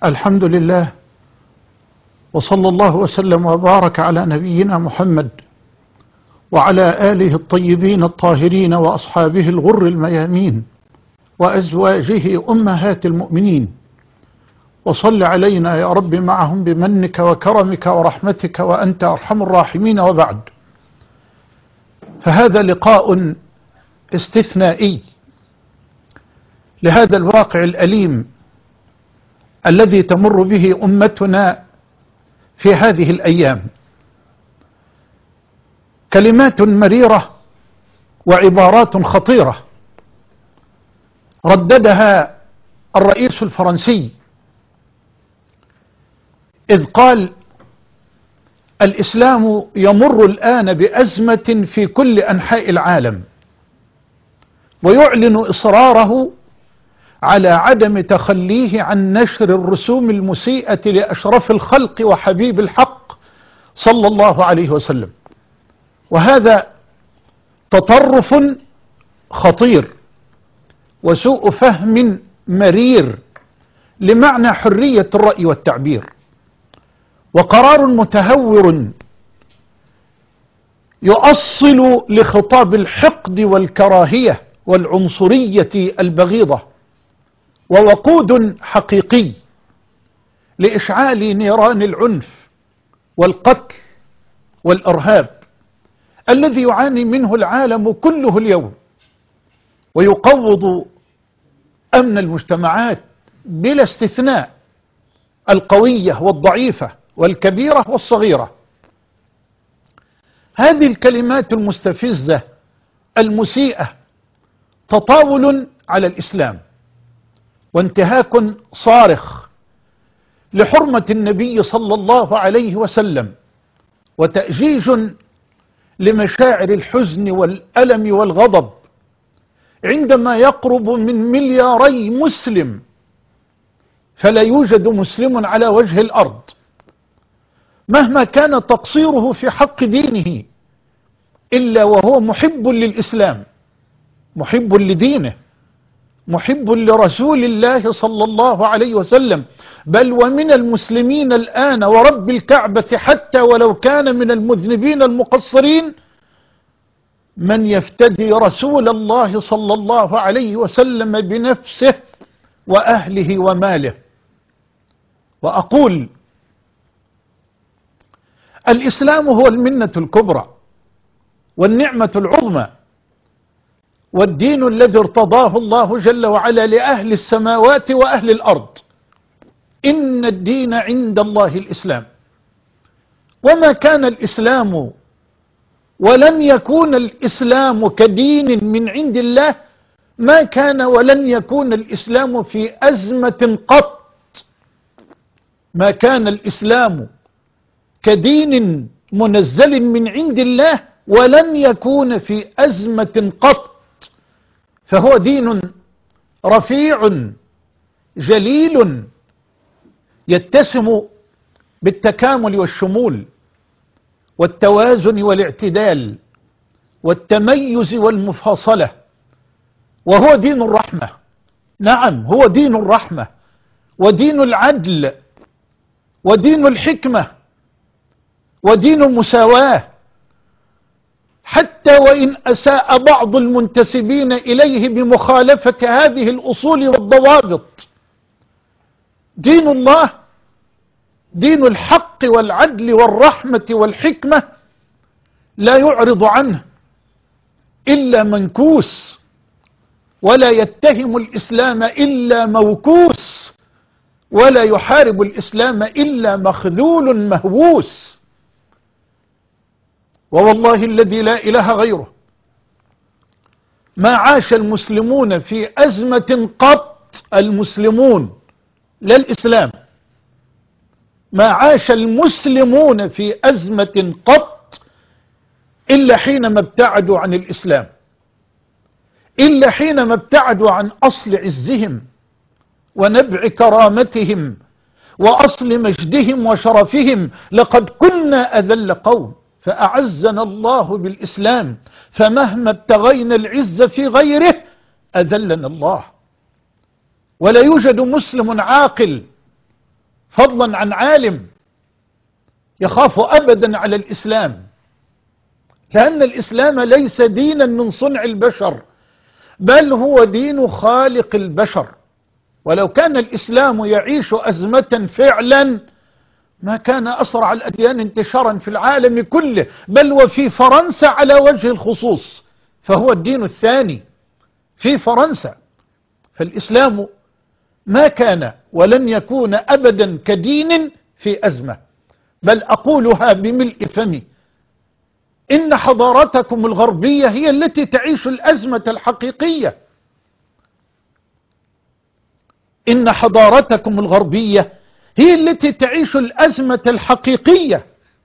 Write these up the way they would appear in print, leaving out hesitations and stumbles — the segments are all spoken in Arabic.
الحمد لله، وصلى الله وسلم وبارك على نبينا محمد وعلى آله الطيبين الطاهرين وأصحابه الغر الميامين وأزواجه أمهات المؤمنين، وصل علينا يا رب معهم بمنك وكرمك ورحمتك وأنت أرحم الراحمين. وبعد، فهذا لقاء استثنائي لهذا الواقع الأليم الذي تمر به أمتنا في هذه الأيام. كلمات مريرة وعبارات خطيرة رددها الرئيس الفرنسي إذ قال: الإسلام يمر الآن بأزمة في كل أنحاء العالم، ويعلن إصراره على عدم تخليه عن نشر الرسوم المسيئة لأشرف الخلق وحبيب الحق صلى الله عليه وسلم. وهذا تطرف خطير وسوء فهم مرير لمعنى حرية الرأي والتعبير، وقرار متهور يؤصل لخطاب الحقد والكراهية والعنصرية البغيضة، ووقود حقيقي لإشعال نيران العنف والقتل والإرهاب الذي يعاني منه العالم كله اليوم، ويقوض أمن المجتمعات بلا استثناء، القوية والضعيفة والكبيرة والصغيرة. هذه الكلمات المستفزة المسيئة تطاول على الإسلام، وانتهاك صارخ لحرمة النبي صلى الله عليه وسلم، وتأجيج لمشاعر الحزن والألم والغضب عندما يقرب من 2 ملياري مسلم فلا يوجد مسلم على وجه الأرض مهما كان تقصيره في حق دينه إلا وهو محب للإسلام، محب لدينه، محب لرسول الله صلى الله عليه وسلم. بل ومن المسلمين الآن ورب الكعبة حتى ولو كان من المذنبين المقصرين من يفتدي رسول الله صلى الله عليه وسلم بنفسه وأهله وماله. وأقول: الإسلام هو المنة الكبرى والنعمة العظمى، والدين الذي ارتضاه الله جل وعلا لأهل السماوات وأهل الأرض. إن الدين عند الله الإسلام، وما كان الإسلام ولن يكون الإسلام كدين من عند الله، ما كان ولن يكون الإسلام في أزمة قط. ما كان الإسلام كدين منزل من عند الله ولن يكون في أزمة قط، فهو دين رفيع جليل يتسم بالتكامل والشمول والتوازن والاعتدال والتميز والمفاصلة، وهو دين الرحمة. نعم، هو دين الرحمة ودين العدل ودين الحكمة ودين المساواة، حتى وإن أساء بعض المنتسبين إليه بمخالفة هذه الأصول والضوابط. دين الله دين الحق والعدل والرحمة والحكمة، لا يعرض عنه إلا منكوس، ولا يتهم الإسلام إلا موكوس، ولا يحارب الإسلام إلا مخذول مهووس. ووالله الذي لا إله غيره ما عاش المسلمون في أزمة قط، المسلمون لا الإسلام، ما عاش المسلمون في أزمة قط إلا حينما ابتعدوا عن الإسلام، إلا حينما ابتعدوا عن أصل عزهم ونبع كرامتهم وأصل مجدهم وشرفهم. لقد كنا أذل قوم فأعزنا الله بالإسلام، فمهما ابتغينا العز في غيره أذلنا الله. ولا يوجد مسلم عاقل فضلا عن عالم يخاف أبدا على الإسلام، لأن الإسلام ليس دينا من صنع البشر، بل هو دين خالق البشر. ولو كان الإسلام يعيش أزمة فعلا ما كان أسرع الأديان انتشارا في العالم كله، بل وفي فرنسا على وجه الخصوص، فهو الدين الثاني في فرنسا. فالإسلام ما كان ولن يكون أبدا كدين في أزمة، بل أقولها بملء فمي: إن حضارتكم الغربية هي التي تعيش الأزمة الحقيقية. إن حضارتكم الغربية هي التي تعيش الأزمة الحقيقية.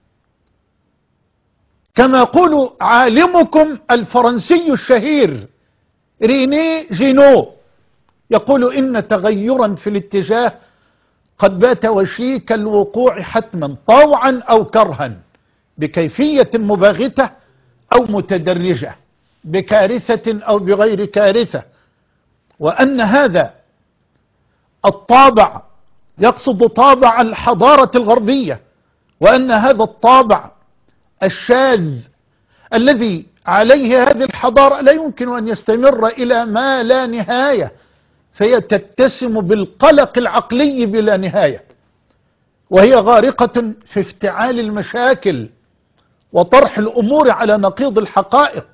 كما يقول عالمكم الفرنسي الشهير ريني جينو، يقول: إن تغيرا في الاتجاه قد بات وشيك الوقوع حتما، طوعا أو كرها، بكيفية مباغتة أو متدرجة، بكارثة أو بغير كارثة. وأن هذا الطابع يقصد طابع الحضارة الغربية، وأن هذا الطابع الشاذ الذي عليه هذه الحضارة لا يمكن أن يستمر إلى ما لا نهاية، فهي تتسم بالقلق العقلي بلا نهاية، وهي غارقة في افتعال المشاكل وطرح الأمور على نقيض الحقائق،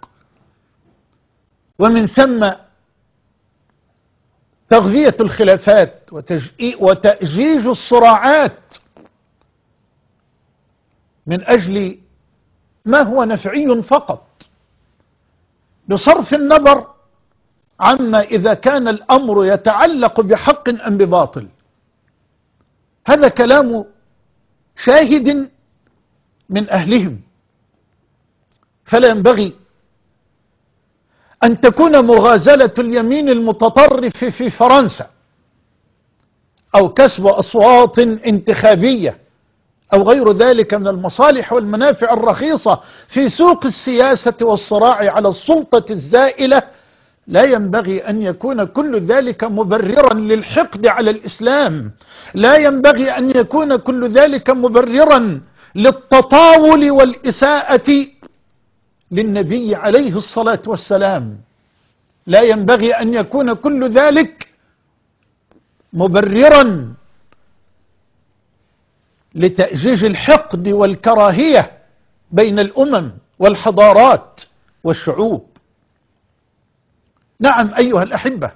ومن ثم تغذية الخلافات وتأجيج الصراعات من أجل ما هو نفعي فقط، بصرف النظر عما إذا كان الأمر يتعلق بحق أم بباطل. هذا كلام شاهد من أهلهم، فلا ينبغي أن تكون مغازلة اليمين المتطرف في فرنسا أو كسب أصوات انتخابية أو غير ذلك من المصالح والمنافع الرخيصة في سوق السياسة والصراع على السلطة الزائلة، لا ينبغي أن يكون كل ذلك مبررا للحقد على الإسلام، لا ينبغي أن يكون كل ذلك مبررا للتطاول والإساءة للنبي عليه الصلاة والسلام، لا ينبغي أن يكون كل ذلك مبررا لتأجيج الحقد والكراهية بين الأمم والحضارات والشعوب. نعم أيها الأحبة،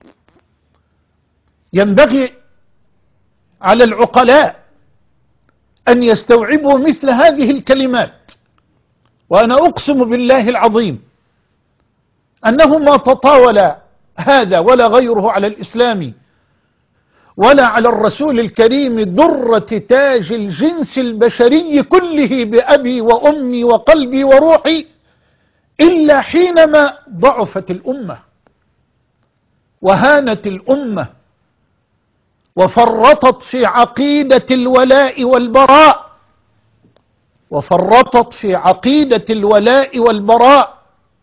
ينبغي على العقلاء أن يستوعبوا مثل هذه الكلمات، وأنا أقسم بالله العظيم أنه ما تطاول هذا ولا غيره على الإسلام ولا على الرسول الكريم درة تاج الجنس البشري كله بأبي وأمي وقلبي وروحي إلا حينما ضعفت الأمة وهانت الأمة وفرطت في عقيدة الولاء والبراء، وفرطت في عقيدة الولاء والبراء.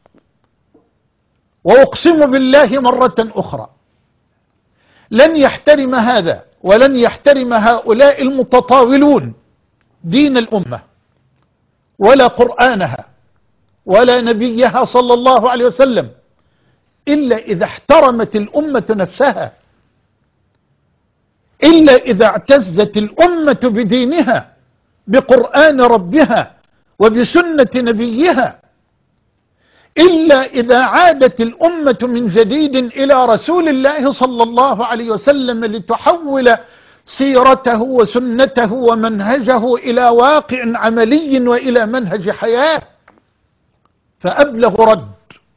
وأقسم بالله مرة أخرى لن يحترم هذا ولن يحترم هؤلاء المتطاولون دين الأمة ولا قرآنها ولا نبيها صلى الله عليه وسلم إلا إذا احترمت الأمة نفسها، إلا إذا اعتزت الأمة بدينها بقرآن ربها وبسنة نبيها، إلا إذا عادت الأمة من جديد إلى رسول الله صلى الله عليه وسلم لتحول سيرته وسنته ومنهجه إلى واقع عملي وإلى منهج حياة. فأبلغ رد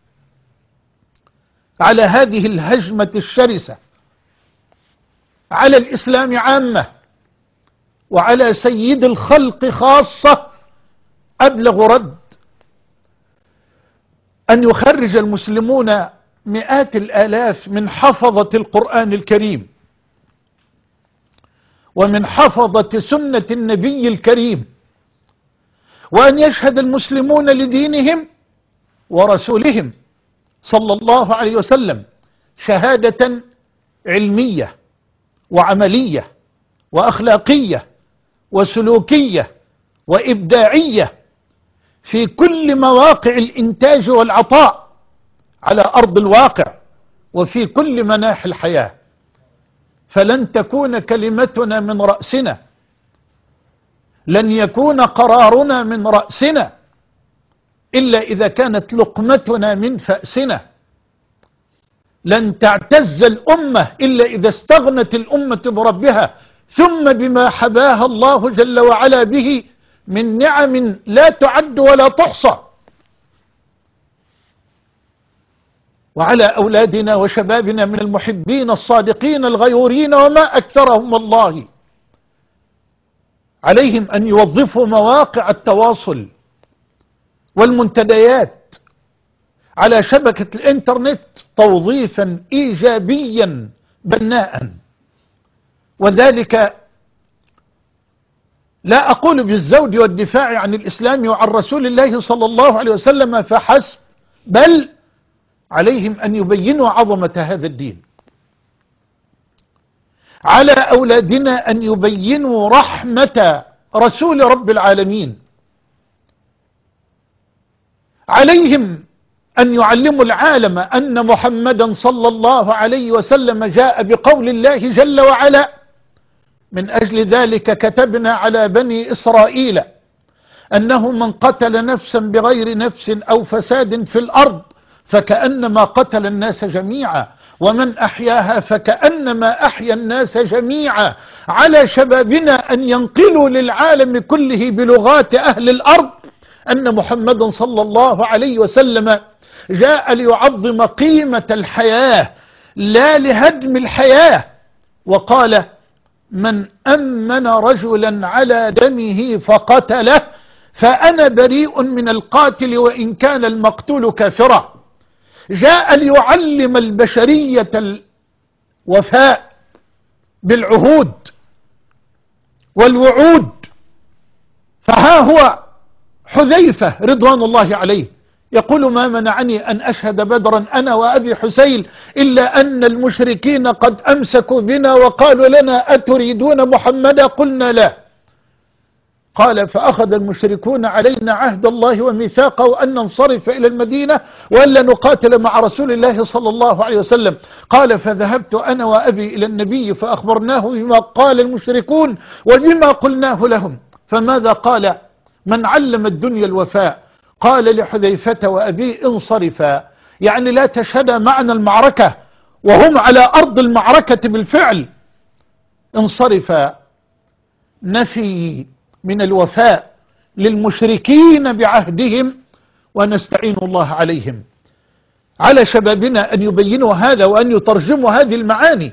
على هذه الهجمة الشرسة على الإسلام عامة وعلى سيد الخلق خاصة، أبلغ رد أن يخرج المسلمون مئات الآلاف من حفظة القرآن الكريم ومن حفظة سنة النبي الكريم، وأن يشهد المسلمون لدينهم ورسولهم صلى الله عليه وسلم شهادة علمية وعملية وأخلاقية وسلوكية وإبداعية في كل مواقع الإنتاج والعطاء على أرض الواقع وفي كل مناحي الحياة. فلن تكون كلمتنا من رأسنا، لن يكون قرارنا من رأسنا إلا إذا كانت لقمتنا من فأسنا. لن تعتز الأمة إلا إذا استغنت الأمة بربها ثم بما حباها الله جل وعلا به من نعم لا تعد ولا تحصى. وعلى أولادنا وشبابنا من المحبين الصادقين الغيورين وما أكثرهم الله، عليهم أن يوظفوا مواقع التواصل والمنتديات على شبكة الإنترنت توظيفا إيجابيا بناء، وذلك لا أقول بالزود والدفاع عن الإسلام وعن رسول الله صلى الله عليه وسلم فحسب، بل عليهم أن يبينوا عظمة هذا الدين. على أولادنا أن يبينوا رحمة رسول رب العالمين. عليهم أن يعلموا العالم أن محمدا صلى الله عليه وسلم جاء بقول الله جل وعلا: من أجل ذلك كتبنا على بني إسرائيل أنه من قتل نفسا بغير نفس أو فساد في الأرض فكأنما قتل الناس جميعا ومن أحياها فكأنما أحيا الناس جميعا. على شبابنا أن ينقلوا للعالم كله بلغات أهل الأرض أن محمدا صلى الله عليه وسلم جاء ليعظم قيمة الحياة لا لهدم الحياة. وقال: من أمن رجلا على دمه فقتله فأنا بريء من القاتل وإن كان المقتول كافرا. جاء ليعلم البشرية الوفاء بالعهود والوعود. فها هو حذيفة رضوان الله عليه يقول: ما منعني أن أشهد بدرا أنا وأبي حسين إلا أن المشركين قد أمسكوا بنا وقالوا لنا أتريدون محمدا؟ قلنا لا. قال: فأخذ المشركون علينا عهد الله وميثاقه أن ننصرف إلى المدينة وألا نقاتل مع رسول الله صلى الله عليه وسلم. قال: فذهبت أنا وأبي إلى النبي فأخبرناه بما قال المشركون وبما قلناه لهم. فماذا قال من علم الدنيا الوفاء؟ قال لحذيفة وأبي: انصرفا، يعني لا تشهدا معنا المعركة، وهم على أرض المعركة بالفعل. انصرفا، نفي من الوفاء للمشركين بعهدهم ونستعين الله عليهم. على شبابنا أن يبينوا هذا وأن يترجموا هذه المعاني.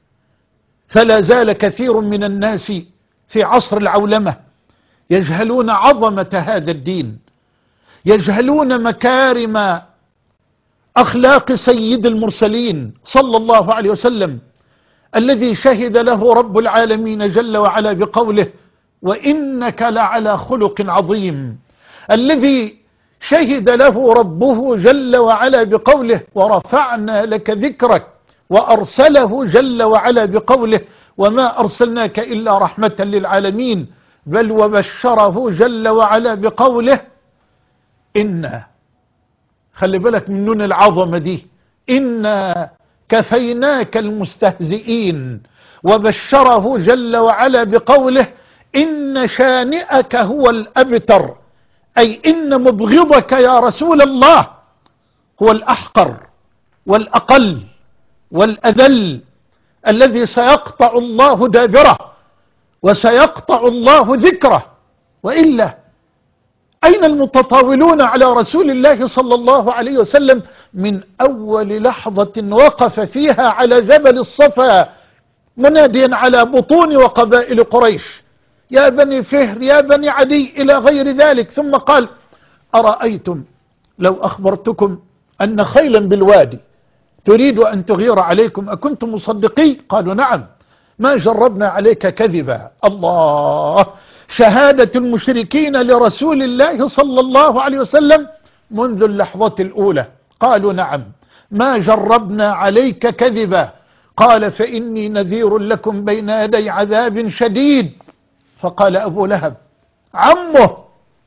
فلا زال كثير من الناس في عصر العولمة يجهلون عظمة هذا الدين، يجهلون مكارم أخلاق سيد المرسلين صلى الله عليه وسلم الذي شهد له رب العالمين جل وعلا بقوله: وإنك لعلى خلق عظيم. الذي شهد له ربه جل وعلا بقوله: ورفعنا لك ذكرك. وأرسله جل وعلا بقوله: وما أرسلناك إلا رحمة للعالمين. بل وبشره جل وعلا بقوله: إنا، خلي بالك من نون العظمة دي، إنا كفيناك المستهزئين. وبشره جل وعلا بقوله: إن شانئك هو الأبتر، أي إن مبغضك يا رسول الله هو الأحقر والأقل والأذل، الذي سيقطع الله دابره وسيقطع الله ذكره. وإلا أين المتطاولون على رسول الله صلى الله عليه وسلم من أول لحظة وقف فيها على جبل الصفا مناديا على بطون وقبائل قريش: يا بني فهر، يا بني عدي، إلى غير ذلك. ثم قال: أرأيتم لو أخبرتكم أن خيلا بالوادي تريد أن تغير عليكم أكنتم مصدقين؟ قالوا: نعم، ما جربنا عليك كذبا. الله، شهادة المشركين لرسول الله صلى الله عليه وسلم منذ اللحظة الأولى. قالوا: نعم، ما جربنا عليك كذبا. قال فإني نذير لكم بين يدي عذاب شديد. فقال أبو لهب عمه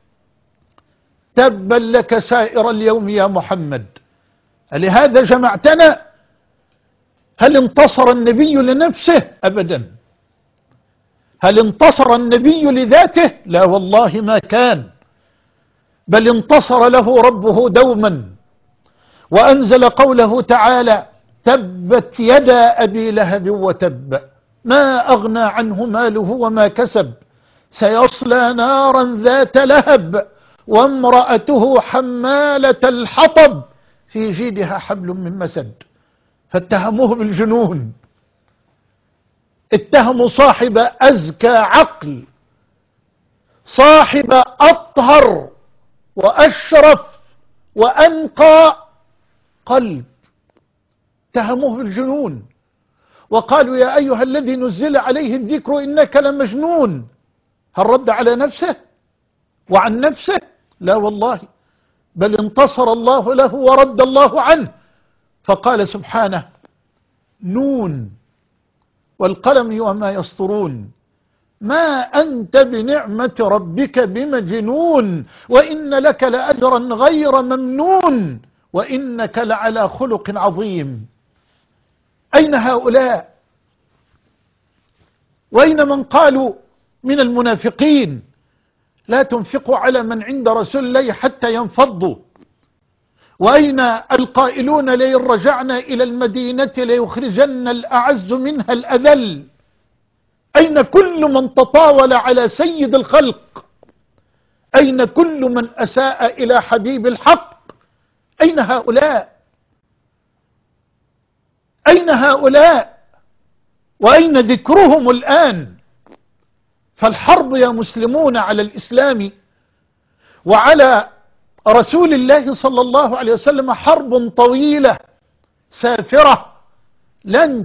تبا لك سائر اليوم يا محمد، ألهذا جمعتنا؟ هل انتصر النبي لنفسه؟ أبدا. هل انتصر النبي لذاته؟ لا والله ما كان، بل انتصر له ربه دوما، وأنزل قوله تعالى تبت يدا أبي لهب وتب ما أغنى عنه ماله وما كسب سيصلى نارا ذات لهب وامرأته حمالة الحطب في جيدها حبل من مسد. فاتهموه بالجنون، اتهموا صاحب أزكى عقل، صاحب أطهر وأشرف وأنقى قلب، اتهموه بالجنون وقالوا يا أيها الذي نزل عليه الذكر إنك لمجنون. هل رد على نفسه وعن نفسه؟ لا والله، بل انتصر الله له ورد الله عنه، فقال سبحانه نون والقلم وما يسطرون ما أنت بنعمة ربك بمجنون وإن لك لأجرا غير ممنون وإنك لعلى خلق عظيم. أين هؤلاء؟ وأين من قالوا من المنافقين لا تنفقوا على من عند رسول الله حتى ينفضوا؟ وأين القائلون لئن رجعنا إلى المدينة ليخرجن الأعز منها الأذل؟ أين كل من تطاول على سيد الخلق؟ أين كل من أساء إلى حبيب الحق؟ أين هؤلاء؟ أين هؤلاء؟ وأين ذكرهم الآن؟ فالحرب يا مسلمون على الإسلام وعلى رسول الله صلى الله عليه وسلم حرب طويلة سافرة لن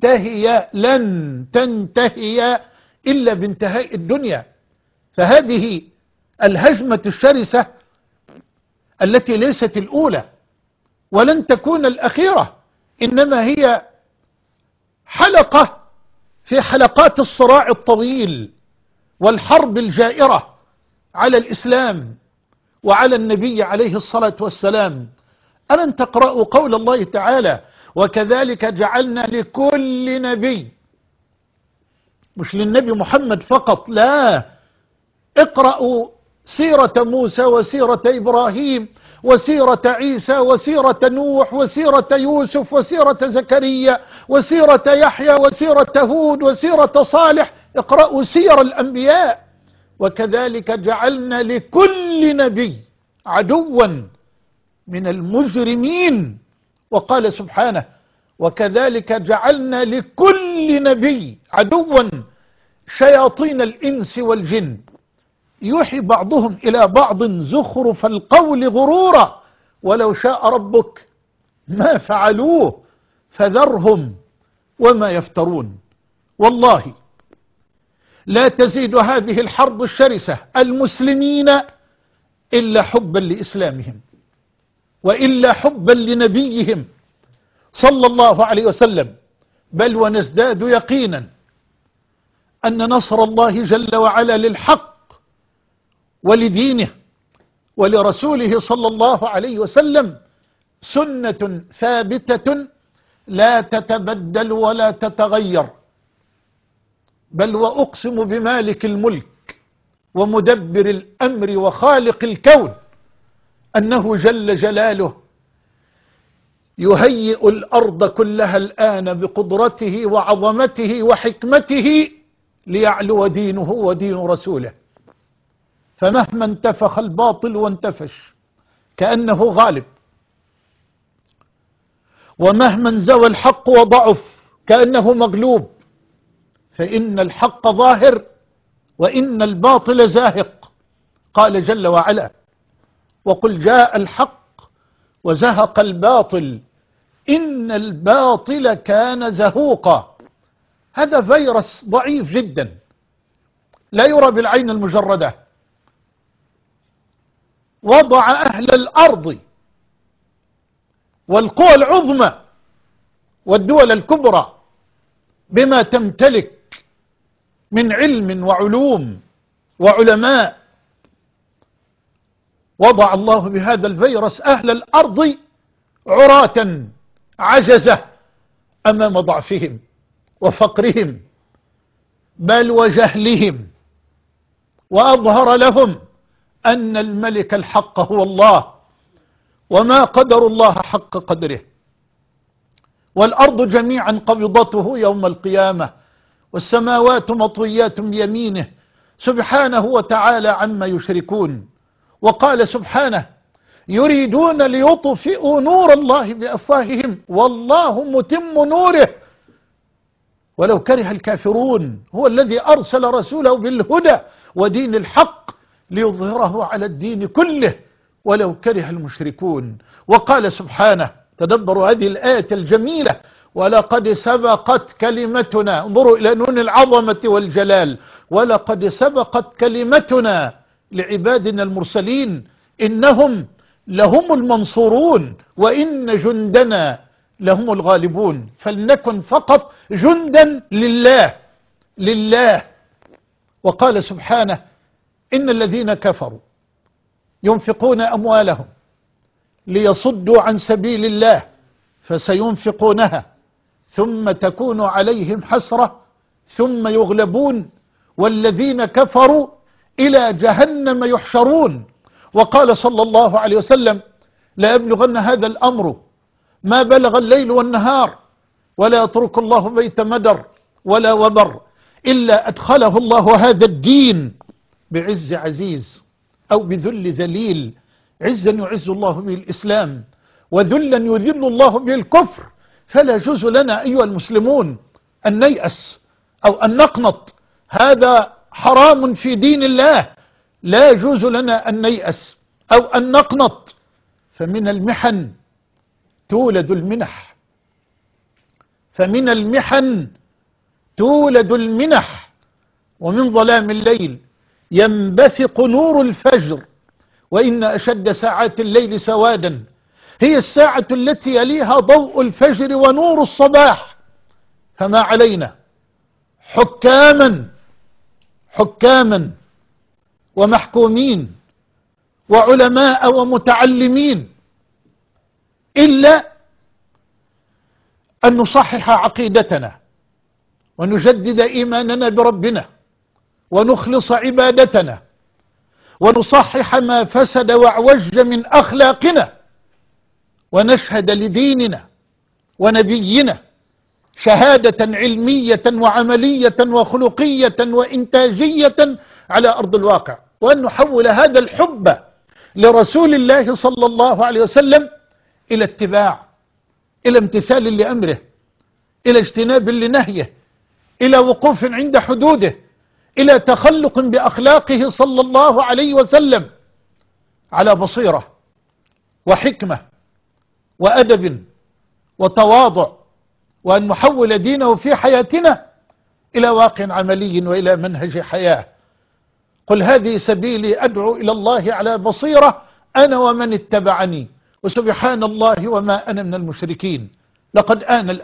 تنتهي إلا بانتهاء الدنيا. فهذه الهجمة الشرسة التي ليست الأولى ولن تكون الأخيرة، إنما هي حلقة في حلقات الصراع الطويل والحرب الجائرة على الإسلام وعلى النبي عليه الصلاة والسلام. ألن تقرأوا قول الله تعالى وكذلك جعلنا لكل نبي، مش للنبي محمد فقط، لا، اقرأوا سيرة موسى وسيرة إبراهيم وسيرة عيسى وسيرة نوح وسيرة يوسف وسيرة زكريا وسيرة يحيى وسيرة هود وسيرة صالح، اقرأوا سير الأنبياء. وكذلك جعلنا لكل نبي عدوا من المجرمين. وقال سبحانه وكذلك جعلنا لكل نبي عدوا شياطين الإنس والجن يوحي بعضهم إلى بعض زخرف القول غرورا ولو شاء ربك ما فعلوه فذرهم وما يفترون. والله لا تزيد هذه الحرب الشرسة المسلمين إلا حبا لإسلامهم وإلا حبا لنبيهم صلى الله عليه وسلم، بل ونزداد يقينا أن نصر الله جل وعلا للحق ولدينه ولرسوله صلى الله عليه وسلم سنة ثابتة لا تتبدل ولا تتغير. بل وأقسم بمالك الملك ومدبر الأمر وخالق الكون أنه جل جلاله يهيئ الأرض كلها الآن بقدرته وعظمته وحكمته ليعلو دينه ودين رسوله. فمهما انتفخ الباطل وانتفش كأنه غالب، ومهما انزوى الحق وضعف كأنه مغلوب، فإن الحق ظاهر وإن الباطل زاهق. قال جل وعلا وقل جاء الحق وزهق الباطل إن الباطل كان زهوقا. هذا فيروس ضعيف جدا لا يرى بالعين المجردة، وضع أهل الأرض والقوى العظمى والدول الكبرى بما تمتلك من علم وعلوم وعلماء. وضع الله بهذا الفيروس أهل الأرض عراة عجزة أمام ضعفهم وفقرهم بل وجهلهم، وأظهر لهم أن الملك الحق هو الله، وما قدر الله حق قدره، والأرض جميعا قبضته يوم القيامة، والسماوات مطويات بيمينه سبحانه وتعالى عما يشركون. وقال سبحانه: يريدون ليطفئوا نور الله بأفواههم والله متم نوره ولو كره الكافرون. هو الذي أرسل رسوله بالهدى ودين الحق ليظهره على الدين كله ولو كره المشركون. وقال سبحانه، تدبروا هذه الآية الجميلة: ولقد سبقت كلمتنا، انظروا إلى نون العظمة والجلال، ولقد سبقت كلمتنا لعبادنا المرسلين إنهم لهم المنصورون وإن جندنا لهم الغالبون. فلنكن فقط جندا لله. وقال سبحانه: إن الذين كفروا ينفقون أموالهم ليصدوا عن سبيل الله فسينفقونها ثم تكون عليهم حسرة ثم يغلبون والذين كفروا إلى جهنم يحشرون. وقال صلى الله عليه وسلم: لا يبلغن هذا الأمر ما بلغ الليل والنهار ولا يترك الله بيت مدر ولا وبر إلا أدخله الله هذا الدين بعز عزيز أو بذل ذليل. عزا يعز الله به الإسلام وذلا يذل الله به الكفر. فلا يجوز لنا أيها المسلمون أن نيأس أو أن نقنط، هذا حرام في دين الله. لا يجوز لنا أن نيأس أو أن نقنط، فمن المحن تولد المنح، فمن المحن تولد المنح، ومن ظلام الليل ينبثق نور الفجر، وإن أشد ساعات الليل سوادا هي الساعة التي يليها ضوء الفجر ونور الصباح. فما علينا حكاما ومحكومين وعلماء ومتعلمين إلا أن نصحح عقيدتنا ونجدد إيماننا بربنا ونخلص عبادتنا ونصحح ما فسد واعوج من أخلاقنا، ونشهد لديننا ونبينا شهادة علمية وعملية وخلقية وإنتاجية على أرض الواقع، وأن نحول هذا الحب لرسول الله صلى الله عليه وسلم إلى اتباع، إلى امتثال لأمره، إلى اجتناب لنهيه، إلى وقوف عند حدوده، إلى تخلق بأخلاقه صلى الله عليه وسلم على بصيرة وحكمة وأدب وتواضع، وأن نحول دينه في حياتنا إلى واقع عملي وإلى منهج حياة. قل هذه سبيلي أدعو إلى الله على بصيرة أنا ومن اتبعني وسبحان الله وما أنا من المشركين. لقد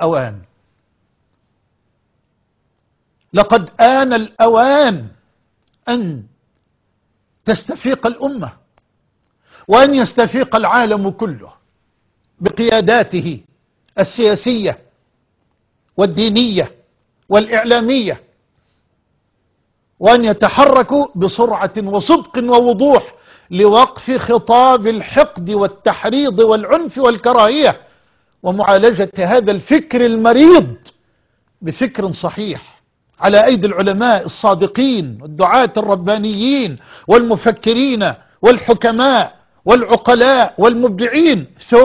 آن الأوان أن تستفيق الأمة وأن يستفيق العالم كله بقياداته السياسية والدينية والإعلامية، وأن يتحركوا بسرعة وصدق ووضوح لوقف خطاب الحقد والتحريض والعنف والكراهية، ومعالجة هذا الفكر المريض بفكر صحيح على أيدي العلماء الصادقين والدعاة الربانيين والمفكرين والحكماء والعقلاء والمبدعين،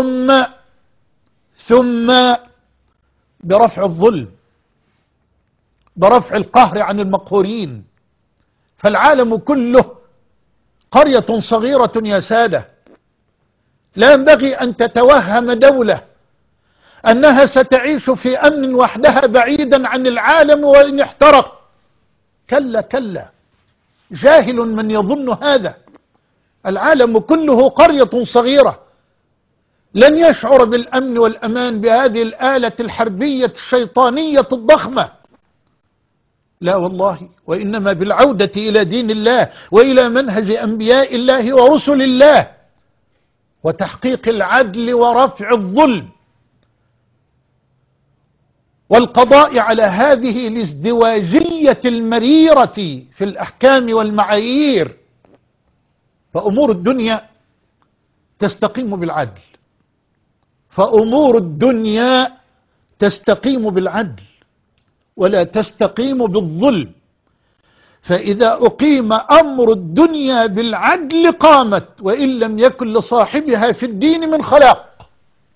ثم برفع الظلم، برفع القهر عن المقهورين. فالعالم كله قرية صغيرة يا سادة، لا ينبغي أن تتوهم دولة أنها ستعيش في أمن وحدها بعيدا عن العالم وإن احترق. كلا، جاهل من يظن هذا. العالم كله قرية صغيرة، لن يشعر بالأمن والأمان بهذه الآلة الحربية الشيطانية الضخمة لا والله، وإنما بالعودة إلى دين الله وإلى منهج أنبياء الله ورسل الله، وتحقيق العدل ورفع الظلم، والقضاء على هذه الازدواجية المريرة في الأحكام والمعايير. فأمور الدنيا تستقيم بالعدل، فأمور الدنيا تستقيم بالعدل ولا تستقيم بالظلم. فإذا أقيم أمر الدنيا بالعدل قامت، وإن لم يكن لصاحبها في الدين من خلاق.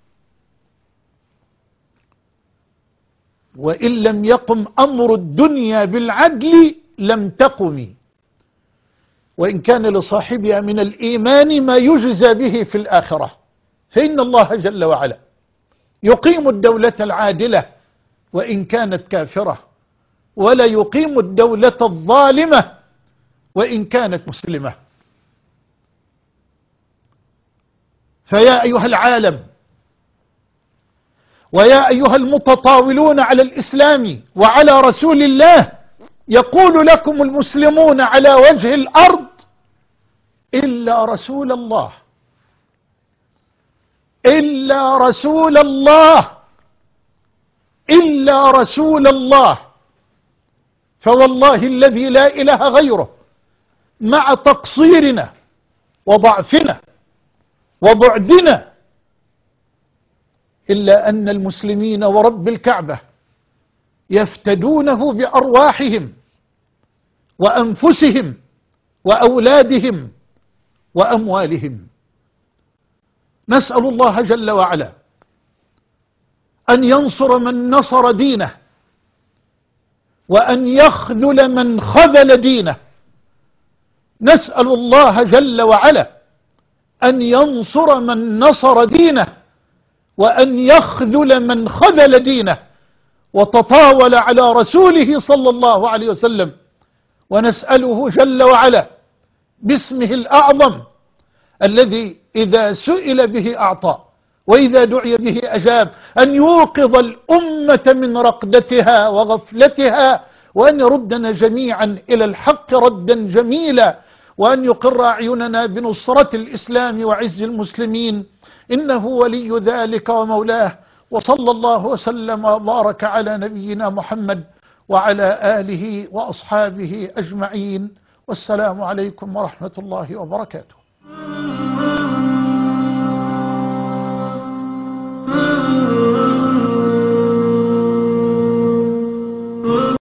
وإن لم يقم أمر الدنيا بالعدل لم تقم، وإن كان لصاحبها من الإيمان ما يجزى به في الآخرة. فإن الله جل وعلا يقيم الدولة العادلة وإن كانت كافرة، ولا يقيم الدولة الظالمة وإن كانت مسلمة. فيا أيها العالم، ويا أيها المتطاولون على الإسلام وعلى رسول الله، يقول لكم المسلمون على وجه الأرض إلا رسول الله، إلا رسول الله، إلا رسول الله. فوالله الذي لا إله غيره، مع تقصيرنا وضعفنا وبعدنا، إلا أن المسلمين ورب الكعبة يفتدونه بأرواحهم وأنفسهم وأولادهم وأموالهم. نسأل الله جل وعلا أن ينصر من نصر دينه، وأن يخذل من خذل دينه. نسأل الله جل وعلا أن ينصر من نصر دينه، وأن يخذل من خذل دينه وتطاول على رسوله صلى الله عليه وسلم. ونسأله جل وعلا باسمه الأعظم الذي إذا سئل به أعطى وإذا دعي به أجاب، أن يوقظ الأمة من رقدتها وغفلتها، وأن يردنا جميعا إلى الحق ردا جميلا، وأن يقر أعيننا بنصرة الإسلام وعز المسلمين، إنه ولي ذلك ومولاه. وصلى الله وسلم وبارك على نبينا محمد وعلى آله وأصحابه أجمعين، والسلام عليكم ورحمة الله وبركاته.